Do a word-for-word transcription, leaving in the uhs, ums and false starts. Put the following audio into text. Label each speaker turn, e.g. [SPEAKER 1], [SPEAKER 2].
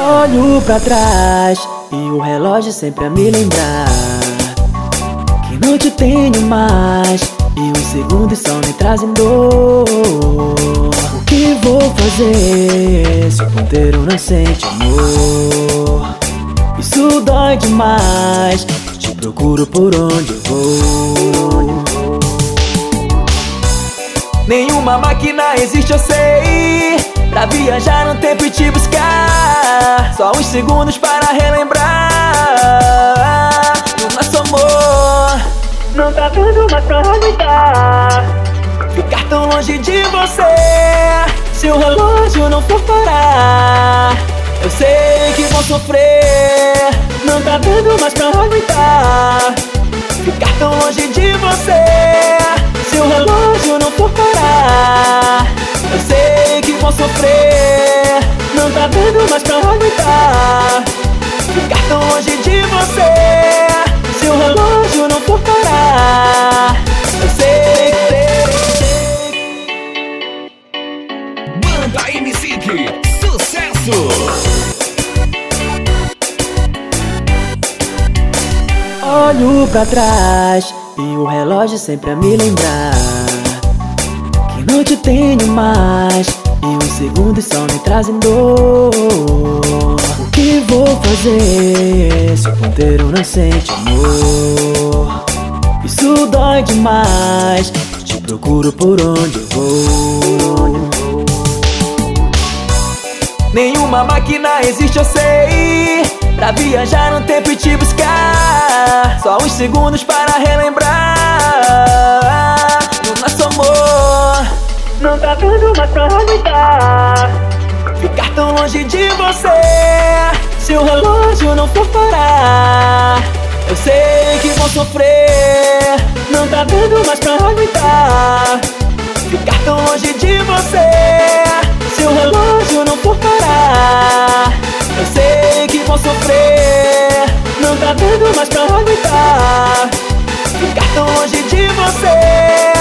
[SPEAKER 1] Olho pra trás e o relógio sempre a me lembrar que não te tenho mais, e os segundos só me trazem dor. O que vou fazer se o ponteiro não sente amor? Isso dói demais, te procuro por onde eu vou. Nenhuma máquina existe, eu sei, pra viajar no tempo e te buscar. Só uns segundos para relembrar o nosso amor.
[SPEAKER 2] Não tá dando mais pra aguentar
[SPEAKER 1] Ficar tão longe de você. Se o relógio não for parar, eu sei que vou sofrer.
[SPEAKER 2] Não tá dando mais pra aguentar
[SPEAKER 1] Ficar tão longe de você. Se o relógio não for parar, eu sei que vou sofrer.
[SPEAKER 2] Não tá dando mais pra aguentar
[SPEAKER 1] Ficar tão longe de você. Se o relógio não for parar, eu sei que...
[SPEAKER 3] Banda M C K, sucesso!
[SPEAKER 1] Olho pra trás e o relógio sempre a me lembrar que não te tenho mais, e os segundos só me trazem dor. O que vou fazer se o ponteiro não sente amor? Isso dói demais, te procuro por onde eu vou. Nenhuma máquina existe, eu sei, pra viajar no tempo e te buscar. Só uns segundos para relembrar o nosso amor.
[SPEAKER 2] Não tá dando mais pra aguentar
[SPEAKER 1] Ficar tão longe de você. Se o relógio não for parar, eu sei que vou sofrer.
[SPEAKER 2] Não tá dando mais pra aguentar
[SPEAKER 1] Ficar tão longe de você. Se o relógio não for parar, eu sei que vou sofrer.
[SPEAKER 2] Não tá dando mais pra aguentar
[SPEAKER 1] Ficar tão longe de você.